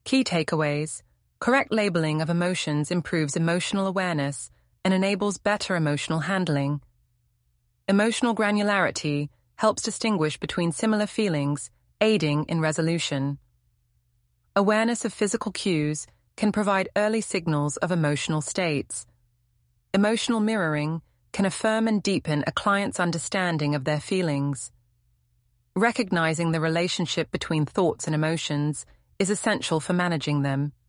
Key takeaways. Correct labeling of emotions improves emotional awareness and enables better emotional handling. Emotional granularity helps distinguish between similar feelings, aiding in resolution. Awareness of physical cues can provide early signals of emotional states. Emotional mirroring can affirm and deepen a client's understanding of their feelings. Recognizing the relationship between thoughts and emotions is essential for managing them.